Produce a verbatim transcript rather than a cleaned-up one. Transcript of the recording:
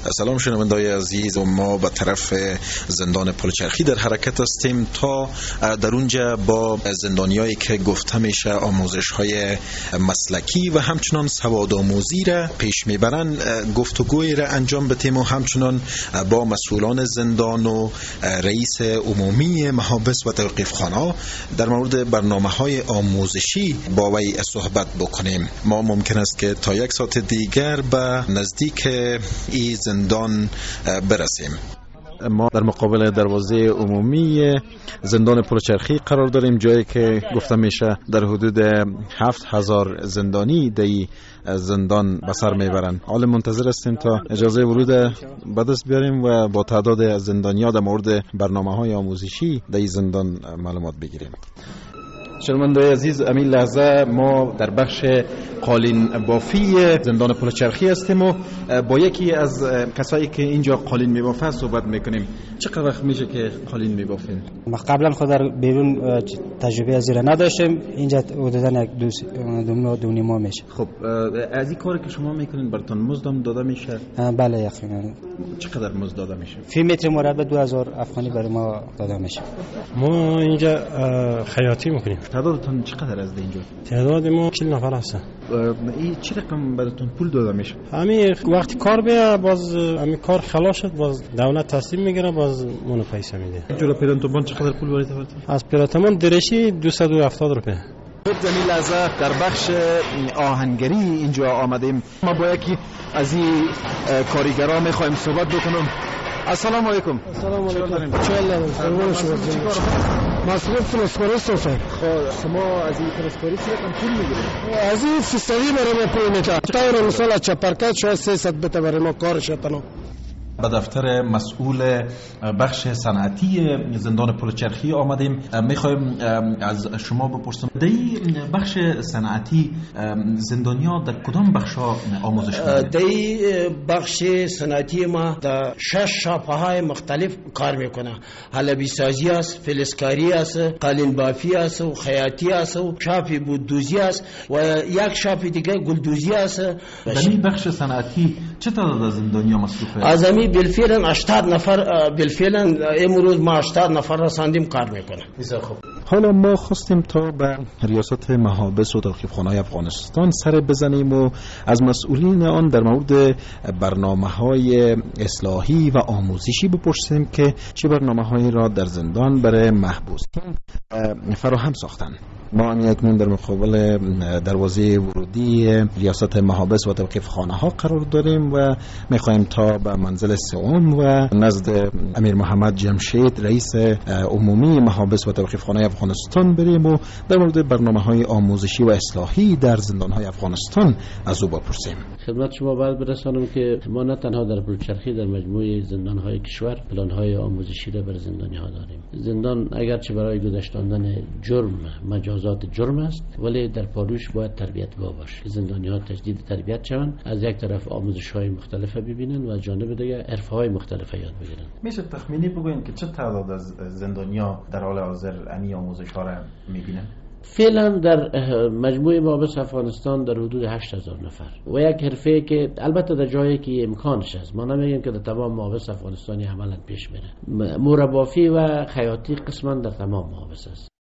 سلام شنوندگان عزیز، و ما به طرف زندان پلچرخی در حرکت هستیم تا در اونجا با زندانیایی که گفته میشه آموزش‌های مسلکی و همچنان سوادآموزی را پیش میبرن گفتگوی را انجام بدیم و همچنان با مسئولان زندان و رئیس عمومی محابس و توقیفخانه در مورد برنامه‌های آموزشی با وی صحبت بکنیم. ما ممکن است که تا یک ساعت دیگر به نزدیک این زندان برسیم. ما در مقابل دروازه عمومی زندان پلچرخی قرار داریم، جایی که گفته میشه در حدود هفت هزار زندانی در زندان به سر میبرند. حال منتظر هستیم تا اجازه ورود به دست بیاریم و با تعداد زندانیان در مورد برنامه‌های آموزشی در زندان معلومات بگیریم. شنوندگان عزیز، امین لحظه ما در بخش قالین بافی زندان پلچرخی هستیم و با یکی از کسایی که اینجا قالین میبافه صحبت میکنیم. چقدر وقت میشه که قالین میبافین؟ ما قبلا خود در بیرون تجربه از این نداشتیم، اینجا حدودا یک دو دو دو نیم ماه میشه. خب از این کاری که شما میکنین براتون مزد هم داده میشه؟ بله یقینا. چقدر مزد داده میشه؟ فی متر مربع دو هزار افغانی برای ما داده میشه. ما اینجا خیاطی میکنیم. تعدادتون چقدر از اینجا؟ تعداد ما چهل نفر هستن. این چه رقم براتون پول داده میشه؟ همین وقتی کار بیا باز همین کار خلاص شد باز دولت تصمیم میگیره باز منو پیسه میده. جلو پرنتوبان چقدر پول برای تو؟ از پرنتوبان درشی دویست و هفتاد روپیه. خب زمین لحظه در بخش آهنگری اینجا آمدیم. ما با یکی از این کارگرا میخوایم صحبت بکنم. السلام علیکم. السلام علیکم. چه لازم شما؟ مصرف ترانسپورت هستم. خب شما از این ترانسپورت چقدر پول میگیرید؟ از این فیصدی برای ما پول میده. تا مثلا چپرکت شاید سیصد بته برای ما کارش تنو. به دفتر مسئول بخش صنعتی زندان پلچرخی آمدیم. میخوایم از شما بپرسم در بخش صنعتی زندانیا در کدام بخش ها آموزش می‌دن؟ در بخش صنعتی ما در شش شاپه های مختلف کار میکنه. حلبی سازی است، فلزکاری است، قالین بافی است و خیاطی است و شاپ بودوزی است و یک شاپ دیگه گلدوزی است. در این بخش صنعتی چه تعداد از زندانیا مصروفه؟ از همین بالفعل هشتاد نفر بالفعل امروز ما هشتاد نفر رساندیم کار میکنه. بسیار خوب. حالا ما خواستیم تا به ریاست محابس و توقیفخانه افغانستان سر بزنیم و از مسئولین آن در مورد برنامه‌های اصلاحی و آموزشی بپرسیم که چه برنامه‌هایی را در زندان برای محبوسین فراهم ساختند. ما هم اکنون در مقابل دروازه ورودی ریاست محابس و توقیفخانه ها قرار داریم و میخوایم تا به منزل سوم و نزد امیر محمد جمشید رئیس عمومی محابس و توقیفخانه افغانستان بریم و در مورد برنامه‌های آموزشی و اصلاحی در زندان‌های افغانستان از او بپرسیم. خدمت شما باید برسانم که ما نه تنها در پلچرخی در مجموعه زندان‌های کشور پلان‌های آموزشی را برای زندانی‌ها داریم. زندان اگرچه برای گذشتاندن جرم مجازات جرم است ولی در پاروش باید تربیتگاه باشه. زندانی‌ها تجدید تربیت شوند، از یک طرف آموزش‌های مختلف ببینن و از جانب دیگر حرفه‌های مختلف یاد بگیرن. میشه تخمینی بگوین که چه تعداد از زندانی‌ها در حال حاضر امی آموزش‌ها را می‌بینن؟ فعلا در مجموعه محابس افغانستان در حدود هشت هزار نفر و یک حرفه که البته در جایی که امکانش هست، ما نمیگیم که در تمام محابس افغانستانی عملا پیش میره. مربافی و خیاطی قسما در تمام محابس است.